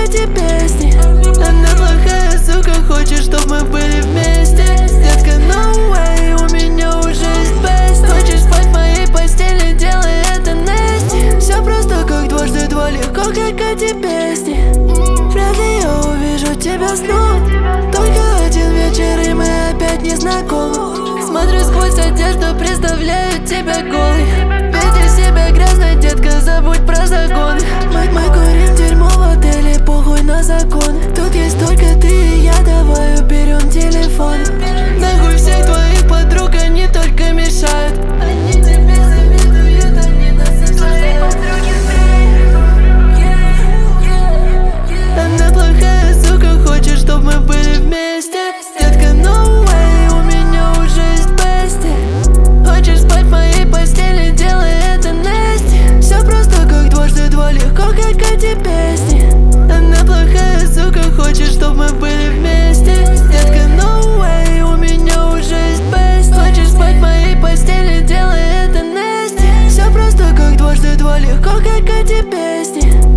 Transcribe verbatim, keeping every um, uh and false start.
эти песни. Она плохая сука, хочет, чтоб мы были вместе. Детка, no way, у меня уже есть бест. Хочешь спать в моей постели, делай это Нести. Все просто как дважды два, легко как эти песни. Вряд ли я увижу тебя снова. Только один вечер и мы опять не знакомы. Смотрю сквозь одежду, представляю тебя голой. Веди себя грязно, детка, забудь про законы. Мы, мы курим дерьмо в отеле, похуй на закон. Тут есть только ты и я, давай уберем телефон. Нахуй всех твоих подруг, они только мешают. Они тебе завидуют, они нас обсуждают. Она плохая сука, хочет, чтоб мы были вместе. Детка, no way, у меня уже есть бести. Хочешь спать в моей постели, делай это Нести. Все просто как дважды два, легко как эти песни. Она плохая сука, хочет, чтоб мы были вместе. Детка, no way, у меня уже есть бести. Хочешь спать в моей постели, делай это Нести. Все просто как дважды два, легко как эти песни.